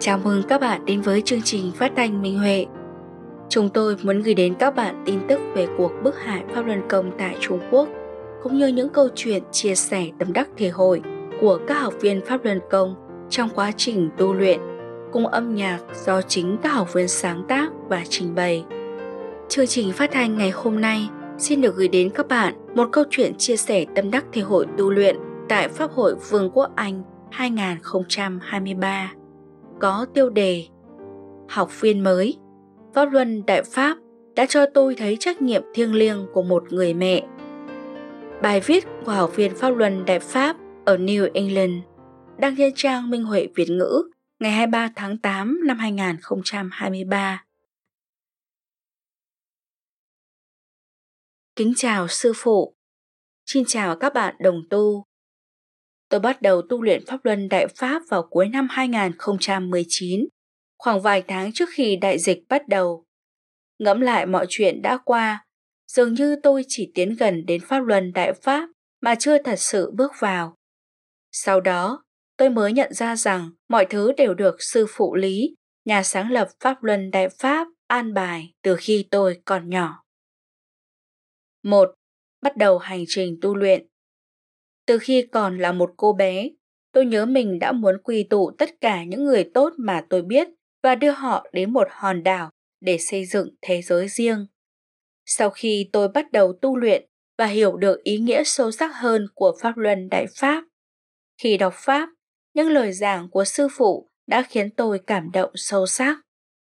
Chào mừng các bạn đến với chương trình phát thanh Minh Huệ. Chúng tôi muốn gửi đến các bạn tin tức về cuộc bức hại Pháp Luân Công tại Trung Quốc, cũng như những câu chuyện chia sẻ tâm đắc thể hội của các học viên Pháp Luân Công trong quá trình tu luyện, cùng âm nhạc do chính các học viên sáng tác và trình bày. Chương trình phát thanh ngày hôm nay xin được gửi đến các bạn một câu chuyện chia sẻ tâm đắc thể hội tu luyện tại Pháp hội Vương quốc Anh 2023. Có tiêu đề Học viên mới, Pháp Luân Đại Pháp đã cho tôi thấy trách nhiệm thiêng liêng của một người mẹ. Bài viết của học viên Pháp Luân Đại Pháp ở New England đăng trên trang Minh Huệ Việt ngữ ngày 23 tháng 8 năm 2023. Kính chào sư phụ. Xin chào các bạn đồng tu. Tôi bắt đầu tu luyện Pháp Luân Đại Pháp vào cuối năm 2019, khoảng vài tháng trước khi đại dịch bắt đầu. Ngẫm lại mọi chuyện đã qua, dường như tôi chỉ tiến gần đến Pháp Luân Đại Pháp mà chưa thật sự bước vào. Sau đó, tôi mới nhận ra rằng mọi thứ đều được sư phụ Lý, nhà sáng lập Pháp Luân Đại Pháp, an bài từ khi tôi còn nhỏ. 1. Bắt đầu hành trình tu luyện. Từ khi còn là một cô bé, tôi nhớ mình đã muốn quy tụ tất cả những người tốt mà tôi biết và đưa họ đến một hòn đảo để xây dựng thế giới riêng. Sau khi tôi bắt đầu tu luyện và hiểu được ý nghĩa sâu sắc hơn của Pháp Luân Đại Pháp, khi đọc Pháp, những lời giảng của sư phụ đã khiến tôi cảm động sâu sắc.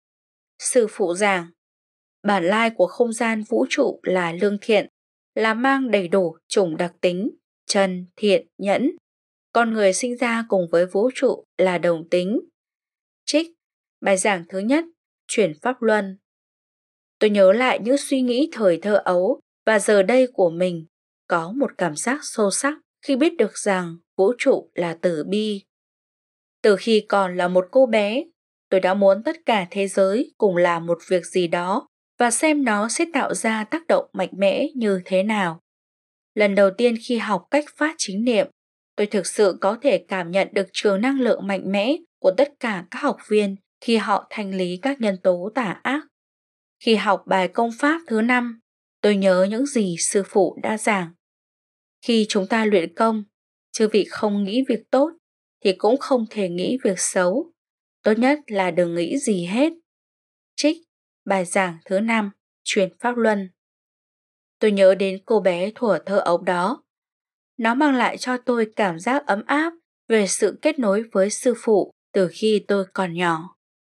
Sư phụ giảng, bản lai của không gian vũ trụ là lương thiện, là mang đầy đủ chủng đặc tính, trần, thiện, nhẫn. Con người sinh ra cùng với vũ trụ là đồng tính. Trích, bài giảng thứ nhất, chuyển Pháp Luân. Tôi nhớ lại những suy nghĩ thời thơ ấu và giờ đây của mình, có một cảm giác sâu sắc khi biết được rằng vũ trụ là từ bi. Từ khi còn là một cô bé, tôi đã muốn tất cả thế giới cùng làm một việc gì đó và xem nó sẽ tạo ra tác động mạnh mẽ như thế nào. Lần đầu tiên khi học cách phát chính niệm, tôi thực sự có thể cảm nhận được trường năng lượng mạnh mẽ của tất cả các học viên khi họ thanh lý các nhân tố tà ác. Khi học bài công pháp thứ 5, tôi nhớ những gì sư phụ đã giảng. Khi chúng ta luyện công, chư vị không nghĩ việc tốt thì cũng không thể nghĩ việc xấu. Tốt nhất là đừng nghĩ gì hết. Trích, bài giảng thứ 5, truyền Pháp Luân. Tôi nhớ đến cô bé thuở thơ ấu đó. Nó mang lại cho tôi cảm giác ấm áp về sự kết nối với sư phụ từ khi tôi còn nhỏ.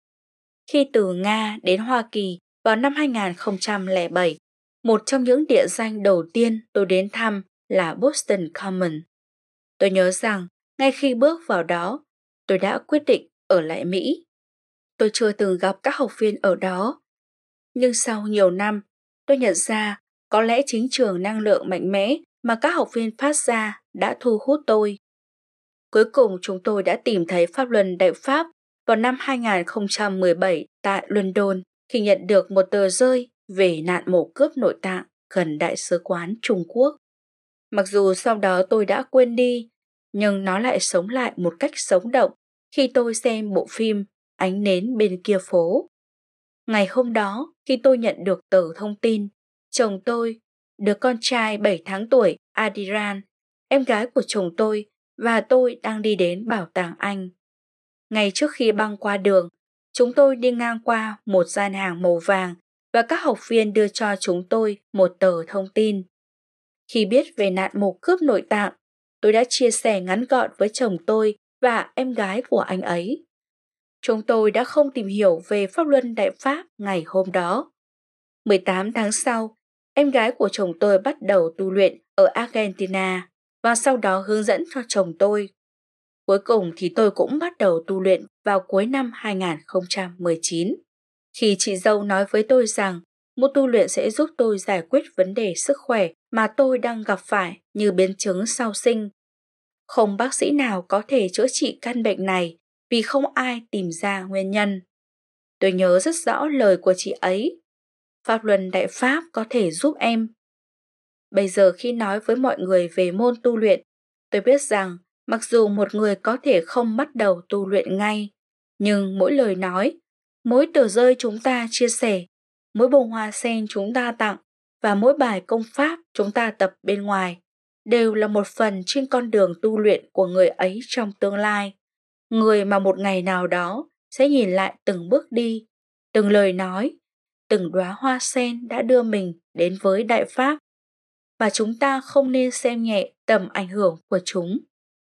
Khi từ Nga đến Hoa Kỳ vào năm 2007, một trong những địa danh đầu tiên tôi đến thăm là Boston Common. Tôi nhớ rằng ngay khi bước vào đó, tôi đã quyết định ở lại Mỹ. Tôi chưa từng gặp các học viên ở đó. Nhưng sau nhiều năm, tôi nhận ra có lẽ chính trường năng lượng mạnh mẽ mà các học viên phát ra đã thu hút tôi. Cuối cùng chúng tôi đã tìm thấy Pháp Luân Đại Pháp vào năm 2017 tại London khi nhận được một tờ rơi về nạn mổ cướp nội tạng gần Đại sứ quán Trung Quốc. Mặc dù sau đó tôi đã quên đi, nhưng nó lại sống lại một cách sống động khi tôi xem bộ phim Ánh nến bên kia phố. Ngày hôm đó, khi tôi nhận được tờ thông tin, chồng tôi, đứa con trai 7 tháng tuổi Adiran, em gái của chồng tôi và tôi đang đi đến Bảo tàng Anh. Ngay trước khi băng qua đường, chúng tôi đi ngang qua một gian hàng màu vàng và các học viên đưa cho chúng tôi một tờ thông tin. Khi biết về nạn mổ cướp nội tạng, tôi đã chia sẻ ngắn gọn với chồng tôi và em gái của anh ấy. Chúng tôi đã không tìm hiểu về Pháp Luân Đại Pháp ngày hôm đó. 18 tháng sau, em gái của chồng tôi bắt đầu tu luyện ở Argentina và sau đó hướng dẫn cho chồng tôi. Cuối cùng thì tôi cũng bắt đầu tu luyện vào cuối năm 2019. Khi chị dâu nói với tôi rằng một tu luyện sẽ giúp tôi giải quyết vấn đề sức khỏe mà tôi đang gặp phải như biến chứng sau sinh. Không bác sĩ nào có thể chữa trị căn bệnh này vì không ai tìm ra nguyên nhân. Tôi nhớ rất rõ lời của chị ấy. Pháp Luân Đại Pháp có thể giúp em. Bây giờ khi nói với mọi người về môn tu luyện, tôi biết rằng mặc dù một người có thể không bắt đầu tu luyện ngay, Nhưng mỗi lời nói, mỗi tờ rơi chúng ta chia sẻ, mỗi bông hoa sen chúng ta tặng và mỗi bài công pháp chúng ta tập bên ngoài đều là một phần trên con đường tu luyện của người ấy trong tương lai. Người mà một ngày nào đó sẽ nhìn lại từng bước đi, từng lời nói, từng đóa hoa sen đã đưa mình đến với Đại Pháp, và chúng ta không nên xem nhẹ tầm ảnh hưởng của chúng.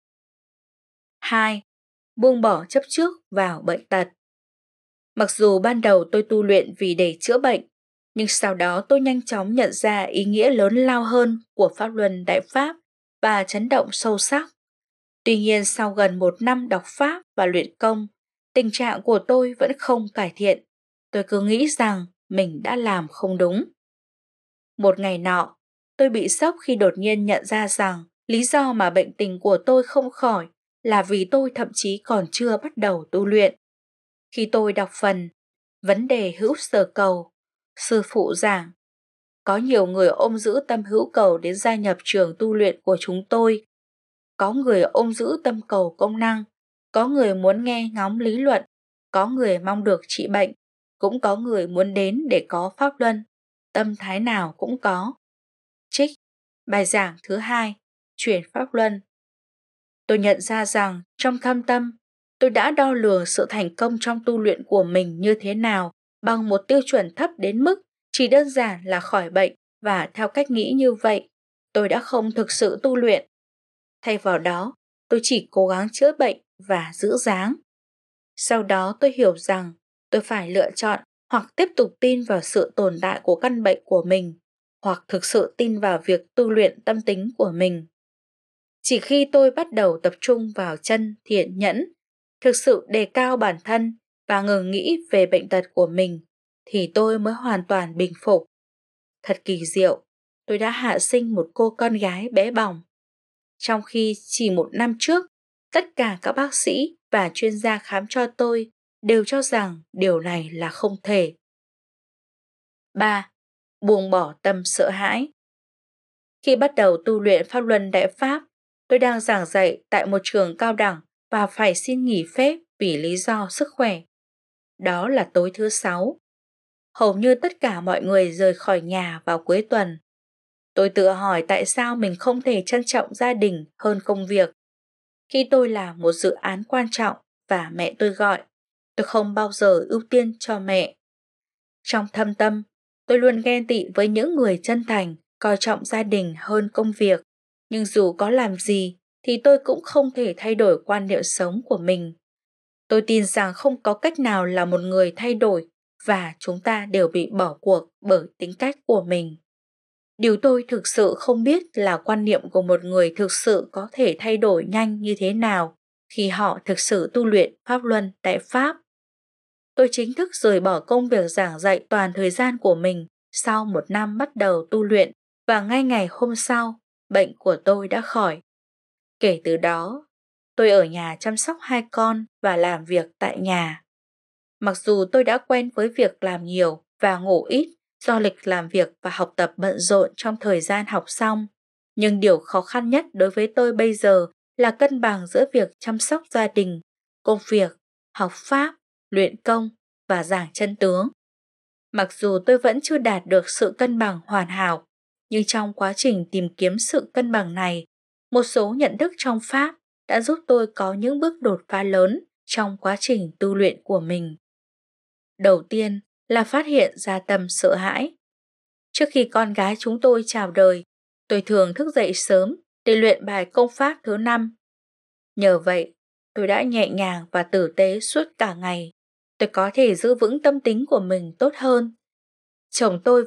2. Buông bỏ chấp trước vào bệnh tật. Mặc dù ban đầu tôi tu luyện vì để chữa bệnh, nhưng sau đó tôi nhanh chóng nhận ra ý nghĩa lớn lao hơn của Pháp Luân Đại Pháp và chấn động sâu sắc. Tuy nhiên sau gần 1 năm đọc Pháp và luyện công, tình trạng của tôi vẫn không cải thiện. Tôi cứ nghĩ rằng mình đã làm không đúng. Một ngày nọ, tôi bị sốc khi đột nhiên nhận ra rằng lý do mà bệnh tình của tôi không khỏi là vì tôi thậm chí còn chưa bắt đầu tu luyện. Khi tôi đọc phần Vấn đề hữu sở cầu, sư phụ giảng, có nhiều người ôm giữ tâm hữu cầu đến gia nhập trường tu luyện của chúng tôi. Có người ôm giữ tâm cầu công năng, có người muốn nghe ngóng lý luận, có người mong được trị bệnh, cũng có người muốn đến để có pháp luân, tâm thái nào cũng có. Trích bài giảng thứ 2, chuyển pháp luân. Tôi nhận ra rằng trong thâm tâm, tôi đã đo lường sự thành công trong tu luyện của mình như thế nào bằng một tiêu chuẩn thấp đến mức chỉ đơn giản là khỏi bệnh, và theo cách nghĩ như vậy, tôi đã không thực sự tu luyện. Thay vào đó, tôi chỉ cố gắng chữa bệnh và giữ dáng. Sau đó tôi hiểu rằng tôi phải lựa chọn hoặc tiếp tục tin vào sự tồn tại của căn bệnh của mình, hoặc thực sự tin vào việc tu luyện tâm tính của mình. Chỉ khi tôi bắt đầu tập trung vào chân thiện nhẫn, thực sự đề cao bản thân và ngừng nghĩ về bệnh tật của mình, thì tôi mới hoàn toàn bình phục. Thật kỳ diệu, tôi đã hạ sinh một cô con gái bé bỏng. Trong khi chỉ 1 năm trước, tất cả các bác sĩ và chuyên gia khám cho tôi đều cho rằng điều này là không thể. 3. Buông bỏ tâm sợ hãi. Khi bắt đầu tu luyện Pháp Luân Đại Pháp, tôi đang giảng dạy tại một trường cao đẳng và phải xin nghỉ phép vì lý do sức khỏe. Đó là tối thứ 6. Hầu như tất cả mọi người rời khỏi nhà vào cuối tuần. Tôi tự hỏi tại sao mình không thể trân trọng gia đình hơn công việc. Khi tôi làm một dự án quan trọng và mẹ tôi gọi, tôi không bao giờ ưu tiên cho mẹ. Trong thâm tâm, tôi luôn ghen tị với những người chân thành, coi trọng gia đình hơn công việc. Nhưng dù có làm gì, thì tôi cũng không thể thay đổi quan niệm sống của mình. Tôi tin rằng không có cách nào là một người thay đổi, và chúng ta đều bị bỏ cuộc bởi tính cách của mình. Điều tôi thực sự không biết là quan niệm của một người thực sự có thể thay đổi nhanh như thế nào khi họ thực sự tu luyện Pháp Luân Đại Pháp. Tôi chính thức rời bỏ công việc giảng dạy toàn thời gian của mình sau 1 năm bắt đầu tu luyện, và ngay ngày hôm sau, bệnh của tôi đã khỏi. Kể từ đó, tôi ở nhà chăm sóc 2 con và làm việc tại nhà. Mặc dù tôi đã quen với việc làm nhiều và ngủ ít do lịch làm việc và học tập bận rộn trong thời gian học xong, nhưng điều khó khăn nhất đối với tôi bây giờ là cân bằng giữa việc chăm sóc gia đình, công việc, học pháp, luyện công và giảng chân tướng. Mặc dù tôi vẫn chưa đạt được sự cân bằng hoàn hảo, nhưng trong quá trình tìm kiếm sự cân bằng này, một số nhận thức trong Pháp đã giúp tôi có những bước đột phá lớn trong quá trình tu luyện của mình. Đầu tiên là phát hiện ra tâm sợ hãi. Trước khi con gái chúng tôi chào đời, tôi thường thức dậy sớm để luyện bài công pháp thứ 5. Nhờ vậy, tôi đã nhẹ nhàng và tử tế suốt cả ngày. Tôi có thể giữ vững tâm tính của mình tốt hơn. Chồng tôi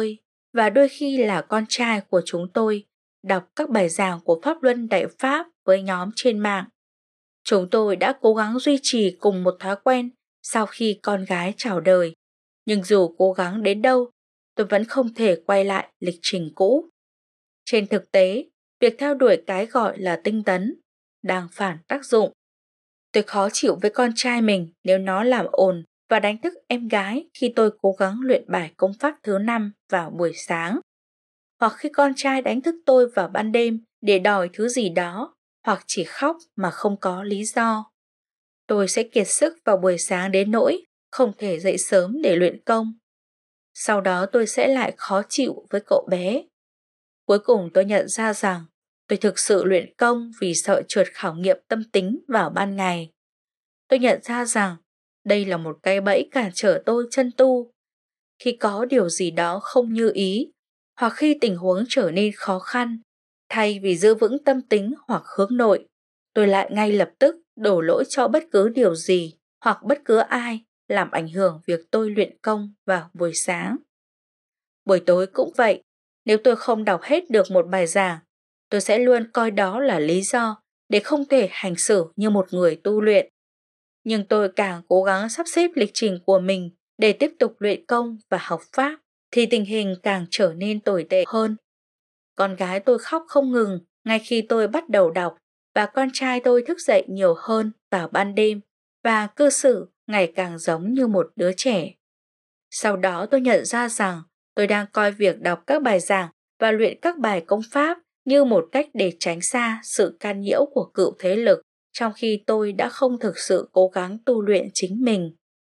và đôi khi là con trai của chúng tôi, đọc các bài giảng của Pháp Luân Đại Pháp với nhóm trên mạng. Chúng tôi đã cố gắng duy trì cùng một thói quen sau khi con gái chào đời. Nhưng dù cố gắng đến đâu, tôi vẫn không thể quay lại lịch trình cũ. Trên thực tế, việc theo đuổi cái gọi là tinh tấn đang phản tác dụng. Tôi khó chịu với con trai mình nếu nó làm ồn và đánh thức em gái khi tôi cố gắng luyện bài công pháp thứ 5 vào buổi sáng. Hoặc khi con trai đánh thức tôi vào ban đêm để đòi thứ gì đó, hoặc chỉ khóc mà không có lý do. tôi sẽ kiệt sức vào buổi sáng đến nỗi không thể dậy sớm để luyện công. Sau đó tôi sẽ lại khó chịu với cậu bé. Cuối cùng tôi nhận ra rằng tôi thực sự luyện công vì sợ trượt khảo nghiệm tâm tính vào ban ngày. Tôi nhận ra rằng đây là một cái bẫy cản trở tôi chân tu. Khi có điều gì đó không như ý, hoặc khi tình huống trở nên khó khăn, thay vì giữ vững tâm tính hoặc hướng nội, tôi lại ngay lập tức đổ lỗi cho bất cứ điều gì hoặc bất cứ ai làm ảnh hưởng việc tôi luyện công vào buổi sáng. Buổi tối cũng vậy, nếu tôi không đọc hết được một bài giảng, tôi sẽ luôn coi đó là lý do để không thể hành xử như một người tu luyện. Nhưng tôi càng cố gắng sắp xếp lịch trình của mình để tiếp tục luyện công và học pháp, thì tình hình càng trở nên tồi tệ hơn. Con gái tôi khóc không ngừng ngay khi tôi bắt đầu đọc, và con trai tôi thức dậy nhiều hơn vào ban đêm và cư xử ngày càng giống như một đứa trẻ. Sau đó tôi nhận ra rằng tôi đang coi việc đọc các bài giảng và luyện các bài công pháp như một cách để tránh xa sự can nhiễu của cựu thế lực, trong khi tôi đã không thực sự cố gắng tu luyện chính mình.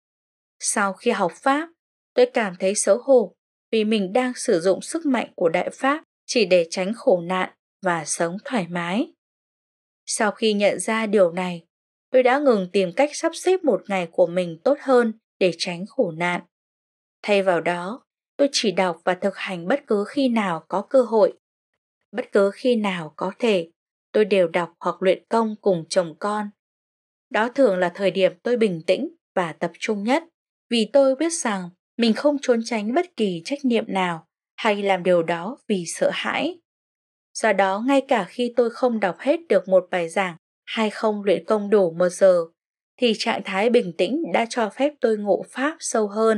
Sau khi học pháp, tôi cảm thấy xấu hổ vì mình đang sử dụng sức mạnh của Đại Pháp chỉ để tránh khổ nạn và sống thoải mái. Sau khi nhận ra điều này, tôi đã ngừng tìm cách sắp xếp một ngày của mình tốt hơn để tránh khổ nạn. Thay vào đó, tôi chỉ đọc và thực hành bất cứ khi nào có cơ hội. Bất cứ khi nào có thể, tôi đều đọc hoặc luyện công cùng chồng con. Đó thường là thời điểm tôi bình tĩnh và tập trung nhất, vì tôi biết rằng mình không trốn tránh bất kỳ trách nhiệm nào hay làm điều đó vì sợ hãi. Do đó, ngay cả khi tôi không đọc hết được một bài giảng hay không luyện công đủ 1 giờ, thì trạng thái bình tĩnh đã cho phép tôi ngộ pháp sâu hơn.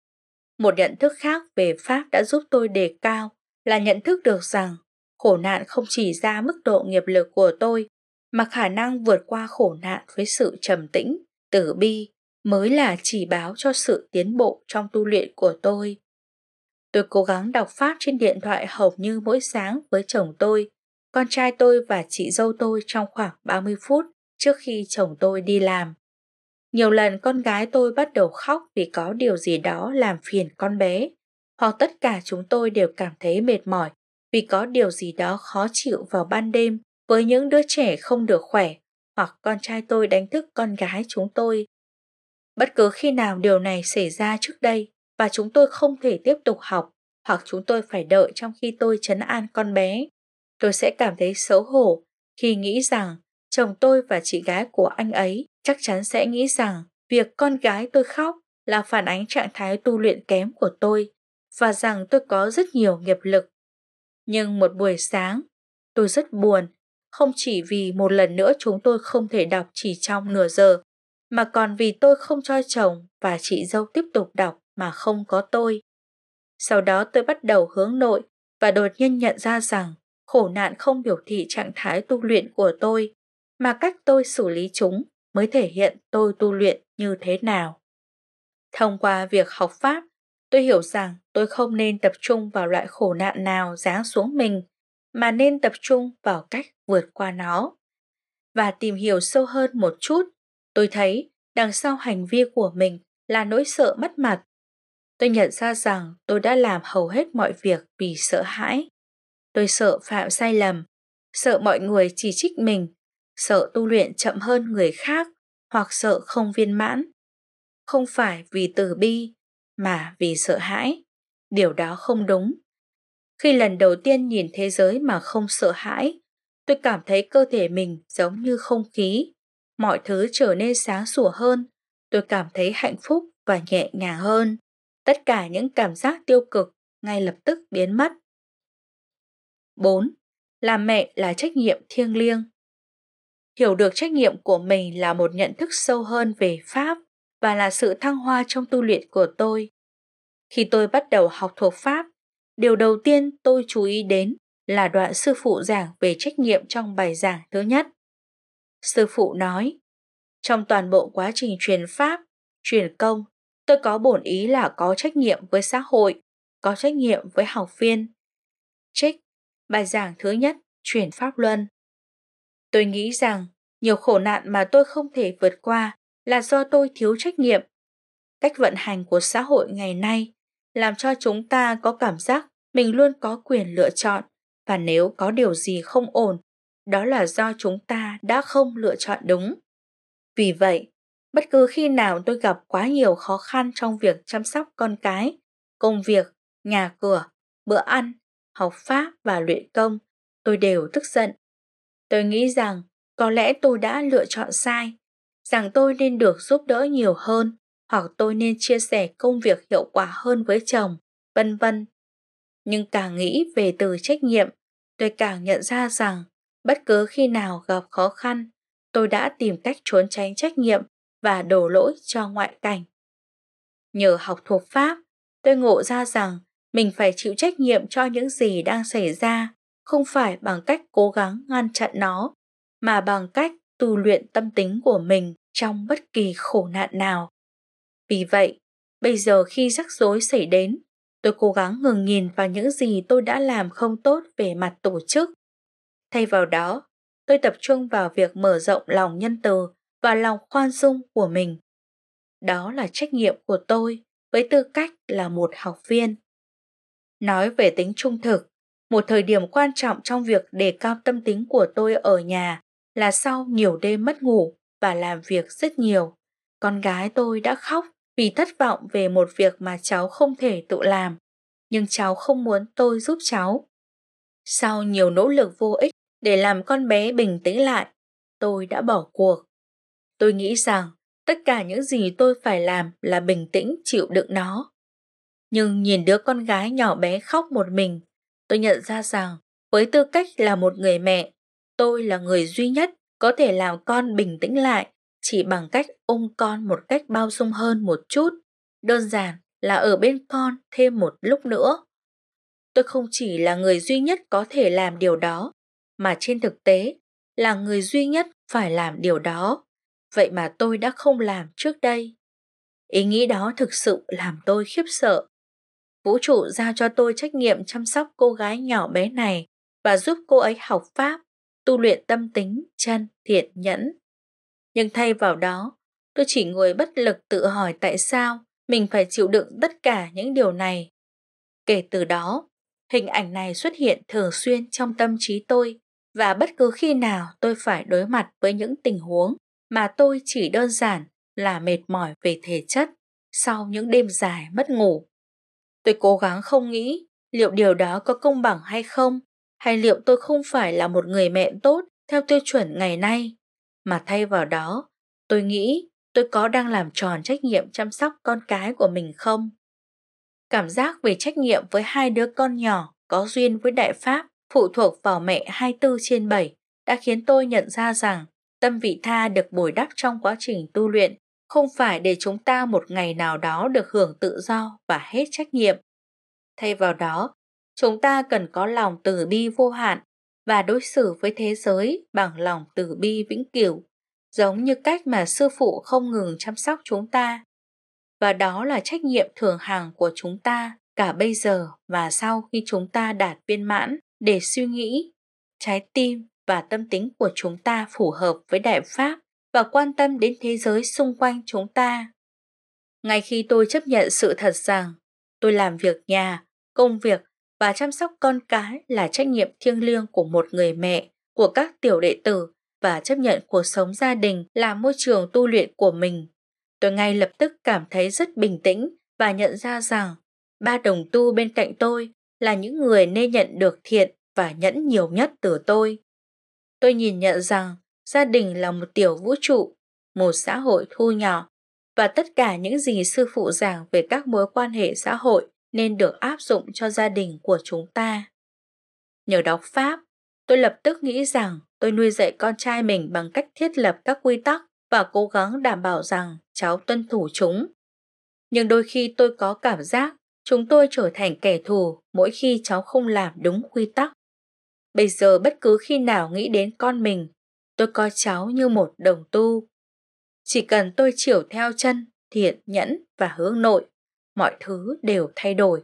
Một nhận thức khác về pháp đã giúp tôi đề cao là nhận thức được rằng khổ nạn không chỉ ra mức độ nghiệp lực của tôi, mà khả năng vượt qua khổ nạn với sự trầm tĩnh, từ bi mới là chỉ báo cho sự tiến bộ trong tu luyện của tôi. Tôi cố gắng đọc pháp trên điện thoại hầu như mỗi sáng với chồng tôi, con trai tôi và chị dâu tôi trong khoảng 30 phút trước khi chồng tôi đi làm. Nhiều lần con gái tôi bắt đầu khóc vì có điều gì đó làm phiền con bé, hoặc tất cả chúng tôi đều cảm thấy mệt mỏi vì có điều gì đó khó chịu vào ban đêm với những đứa trẻ không được khỏe, hoặc con trai tôi đánh thức con gái chúng tôi. Bất cứ khi nào điều này xảy ra trước đây và chúng tôi không thể tiếp tục học, hoặc chúng tôi phải đợi trong khi tôi trấn an con bé, tôi sẽ cảm thấy xấu hổ khi nghĩ rằng chồng tôi và chị gái của anh ấy chắc chắn sẽ nghĩ rằng việc con gái tôi khóc là phản ánh trạng thái tu luyện kém của tôi, và rằng tôi có rất nhiều nghiệp lực. Nhưng một buổi sáng, tôi rất buồn, không chỉ vì một lần nữa chúng tôi không thể đọc chỉ trong nửa giờ, mà còn vì tôi không cho chồng và chị dâu tiếp tục đọc mà không có tôi. Sau đó tôi bắt đầu hướng nội và đột nhiên nhận ra rằng khổ nạn không biểu thị trạng thái tu luyện của tôi, mà cách tôi xử lý chúng mới thể hiện tôi tu luyện như thế nào. Thông qua việc học pháp, tôi hiểu rằng tôi không nên tập trung vào loại khổ nạn nào giáng xuống mình, mà nên tập trung vào cách vượt qua nó. Và tìm hiểu sâu hơn một chút, tôi thấy đằng sau hành vi của mình là nỗi sợ mất mặt. Tôi nhận ra rằng tôi đã làm hầu hết mọi việc vì sợ hãi. Tôi sợ phạm sai lầm, sợ mọi người chỉ trích mình, sợ tu luyện chậm hơn người khác, hoặc sợ không viên mãn. Không phải vì từ bi, mà vì sợ hãi. Điều đó không đúng. Khi lần đầu tiên nhìn thế giới mà không sợ hãi, tôi cảm thấy cơ thể mình giống như không khí. Mọi thứ trở nên sáng sủa hơn. Tôi cảm thấy hạnh phúc và nhẹ nhàng hơn. Tất cả những cảm giác tiêu cực ngay lập tức biến mất. 4. Làm mẹ là trách nhiệm thiêng liêng. Hiểu được trách nhiệm của mình là một nhận thức sâu hơn về Pháp và là sự thăng hoa trong tu luyện của tôi. Khi tôi bắt đầu học thuộc Pháp, điều đầu tiên tôi chú ý đến là đoạn sư phụ giảng về trách nhiệm trong bài giảng thứ nhất. Sư phụ nói, trong toàn bộ quá trình truyền Pháp, truyền công, tôi có bổn ý là có trách nhiệm với xã hội, có trách nhiệm với học viên. Trích, bài giảng thứ nhất, truyền Pháp Luân. Tôi nghĩ rằng nhiều khổ nạn mà tôi không thể vượt qua là do tôi thiếu trách nhiệm. Cách vận hành của xã hội ngày nay làm cho chúng ta có cảm giác mình luôn có quyền lựa chọn, và nếu có điều gì không ổn, đó là do chúng ta đã không lựa chọn đúng. Vì vậy, bất cứ khi nào tôi gặp quá nhiều khó khăn trong việc chăm sóc con cái, công việc, nhà cửa, bữa ăn, học pháp và luyện công, tôi đều tức giận. Tôi nghĩ rằng có lẽ tôi đã lựa chọn sai, rằng tôi nên được giúp đỡ nhiều hơn, hoặc tôi nên chia sẻ công việc hiệu quả hơn với chồng, vân vân. Nhưng càng nghĩ về từ trách nhiệm, tôi càng nhận ra rằng bất cứ khi nào gặp khó khăn, tôi đã tìm cách trốn tránh trách nhiệm và đổ lỗi cho ngoại cảnh. Nhờ học thuộc Pháp, tôi ngộ ra rằng mình phải chịu trách nhiệm cho những gì đang xảy ra, không phải bằng cách cố gắng ngăn chặn nó, mà bằng cách tu luyện tâm tính của mình trong bất kỳ khổ nạn nào. Vì vậy, bây giờ khi rắc rối xảy đến, tôi cố gắng ngừng nhìn vào những gì tôi đã làm không tốt về mặt tổ chức. Thay vào đó, tôi tập trung vào việc mở rộng lòng nhân từ và lòng khoan dung của mình. Đó là trách nhiệm của tôi với tư cách là một học viên. Nói về tính trung thực, một thời điểm quan trọng trong việc đề cao tâm tính của tôi ở nhà là sau nhiều đêm mất ngủ và làm việc rất nhiều. Con gái tôi đã khóc vì thất vọng về một việc mà cháu không thể tự làm, nhưng cháu không muốn tôi giúp cháu. Sau nhiều nỗ lực vô ích để làm con bé bình tĩnh lại, tôi đã bỏ cuộc. Tôi nghĩ rằng tất cả những gì tôi phải làm là bình tĩnh chịu đựng nó. Nhưng nhìn đứa con gái nhỏ bé khóc một mình, tôi nhận ra rằng với tư cách là một người mẹ, tôi là người duy nhất có thể làm con bình tĩnh lại chỉ bằng cách ôm con một cách bao dung hơn một chút, đơn giản là ở bên con thêm một lúc nữa. Tôi không chỉ là người duy nhất có thể làm điều đó, mà trên thực tế là người duy nhất phải làm điều đó. Vậy mà tôi đã không làm trước đây. Ý nghĩ đó thực sự làm tôi khiếp sợ. Vũ trụ giao cho tôi trách nhiệm chăm sóc cô gái nhỏ bé này và giúp cô ấy học pháp, tu luyện tâm tính, chân, thiện, nhẫn. Nhưng thay vào đó, tôi chỉ ngồi bất lực tự hỏi tại sao mình phải chịu đựng tất cả những điều này. Kể từ đó, hình ảnh này xuất hiện thường xuyên trong tâm trí tôi, và bất cứ khi nào tôi phải đối mặt với những tình huống mà tôi chỉ đơn giản là mệt mỏi về thể chất sau những đêm dài mất ngủ. Tôi cố gắng không nghĩ liệu điều đó có công bằng hay không, hay liệu tôi không phải là một người mẹ tốt theo tiêu chuẩn ngày nay, mà thay vào đó, tôi nghĩ tôi có đang làm tròn trách nhiệm chăm sóc con cái của mình không? Cảm giác về trách nhiệm với hai đứa con nhỏ có duyên với Đại Pháp phụ thuộc vào mẹ 24/7 đã khiến tôi nhận ra rằng tâm vị tha được bồi đắp trong quá trình tu luyện không phải để chúng ta một ngày nào đó được hưởng tự do và hết trách nhiệm. Thay vào đó, chúng ta cần có lòng từ bi vô hạn và đối xử với thế giới bằng lòng từ bi vĩnh cửu, giống như cách mà sư phụ không ngừng chăm sóc chúng ta. Và đó là trách nhiệm thường hằng của chúng ta cả bây giờ và sau khi chúng ta đạt viên mãn, để suy nghĩ, trái tim và tâm tính của chúng ta phù hợp với Đại Pháp và quan tâm đến thế giới xung quanh chúng ta. Ngay khi tôi chấp nhận sự thật rằng tôi làm việc nhà, công việc và chăm sóc con cái là trách nhiệm thiêng liêng của một người mẹ, của các tiểu đệ tử, và chấp nhận cuộc sống gia đình là môi trường tu luyện của mình, tôi ngay lập tức cảm thấy rất bình tĩnh và nhận ra rằng ba đồng tu bên cạnh tôi là những người nên nhận được thiện và nhẫn nhiều nhất từ tôi. Tôi nhìn nhận rằng gia đình là một tiểu vũ trụ, một xã hội thu nhỏ, và tất cả những gì sư phụ giảng về các mối quan hệ xã hội nên được áp dụng cho gia đình của chúng ta. Nhờ đọc Pháp, tôi lập tức nghĩ rằng tôi nuôi dạy con trai mình bằng cách thiết lập các quy tắc và cố gắng đảm bảo rằng cháu tuân thủ chúng. Nhưng đôi khi tôi có cảm giác chúng tôi trở thành kẻ thù mỗi khi cháu không làm đúng quy tắc. Bây giờ bất cứ khi nào nghĩ đến con mình, tôi coi cháu như một đồng tu. Chỉ cần tôi chiều theo chân, thiện, nhẫn và hướng nội, mọi thứ đều thay đổi.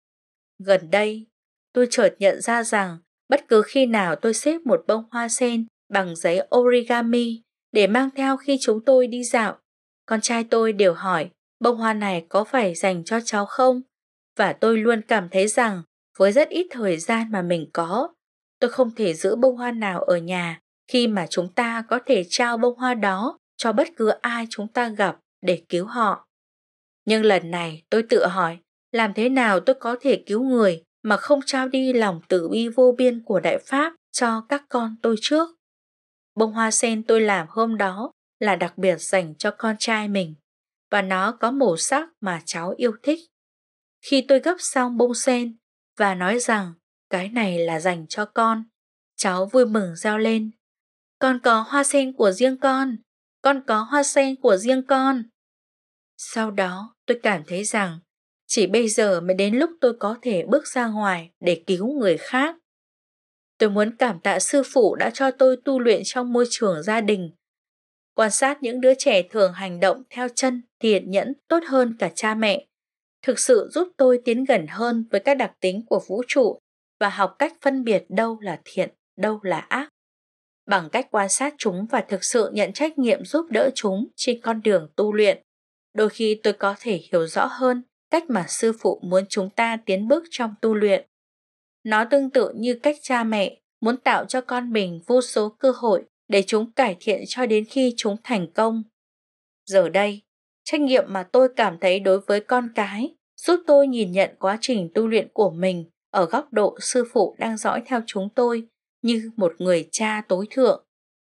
Gần đây, tôi chợt nhận ra rằng bất cứ khi nào tôi xếp một bông hoa sen bằng giấy origami để mang theo khi chúng tôi đi dạo, con trai tôi đều hỏi bông hoa này có phải dành cho cháu không? Và tôi luôn cảm thấy rằng với rất ít thời gian mà mình có, tôi không thể giữ bông hoa nào ở nhà khi mà chúng ta có thể trao bông hoa đó cho bất cứ ai chúng ta gặp để cứu họ. Nhưng lần này tôi tự hỏi, làm thế nào tôi có thể cứu người mà không trao đi lòng từ bi vô biên của Đại Pháp cho các con tôi trước? Bông hoa sen tôi làm hôm đó là đặc biệt dành cho con trai mình, và nó có màu sắc mà cháu yêu thích. Khi tôi gấp xong bông sen và nói rằng cái này là dành cho con, cháu vui mừng reo lên: con có hoa sen của riêng con có hoa sen của riêng con. Sau đó tôi cảm thấy rằng chỉ bây giờ mới đến lúc tôi có thể bước ra ngoài để cứu người khác. Tôi muốn cảm tạ sư phụ đã cho tôi tu luyện trong môi trường gia đình. Quan sát những đứa trẻ thường hành động theo chân thiện nhẫn tốt hơn cả cha mẹ thực sự giúp tôi tiến gần hơn với các đặc tính của vũ trụ và học cách phân biệt đâu là thiện, đâu là ác. Bằng cách quan sát chúng và thực sự nhận trách nhiệm giúp đỡ chúng trên con đường tu luyện, đôi khi tôi có thể hiểu rõ hơn cách mà sư phụ muốn chúng ta tiến bước trong tu luyện. Nó tương tự như cách cha mẹ muốn tạo cho con mình vô số cơ hội để chúng cải thiện cho đến khi chúng thành công. Giờ đây, trách nhiệm mà tôi cảm thấy đối với con cái giúp tôi nhìn nhận quá trình tu luyện của mình ở góc độ sư phụ đang dõi theo chúng tôi như một người cha tối thượng.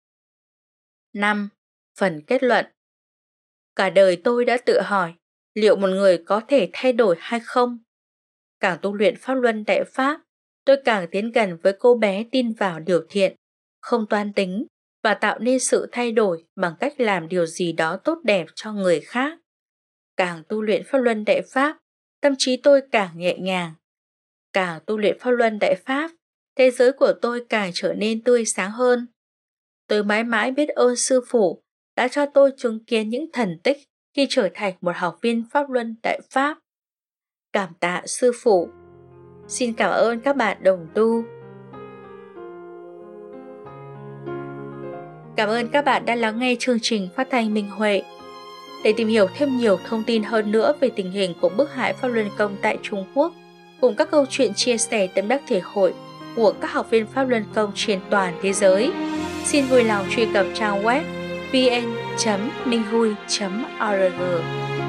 5. Phần kết luận. Cả đời tôi đã tự hỏi liệu một người có thể thay đổi hay không. Càng tu luyện Pháp Luân Đại Pháp, tôi càng tiến gần với cô bé tin vào điều thiện, không toan tính và tạo nên sự thay đổi bằng cách làm điều gì đó tốt đẹp cho người khác. Càng tu luyện Pháp Luân Đại Pháp, tâm trí tôi càng nhẹ nhàng. Càng tu luyện Pháp Luân Đại Pháp, thế giới của tôi càng trở nên tươi sáng hơn. Tôi mãi mãi biết ơn sư phụ đã cho tôi chứng kiến những thần tích khi trở thành một học viên Pháp Luân Đại Pháp. Cảm tạ sư phụ. Xin cảm ơn các bạn đồng tu. Cảm ơn các bạn đã lắng nghe chương trình phát thanh Minh Huệ. Để tìm hiểu thêm nhiều thông tin hơn nữa về tình hình của bức hại Pháp Luân Công tại Trung Quốc, cùng các câu chuyện chia sẻ tâm đắc thể hội của các học viên Pháp Luân Công trên toàn thế giới, xin vui lòng truy cập trang web vn.minhui.org.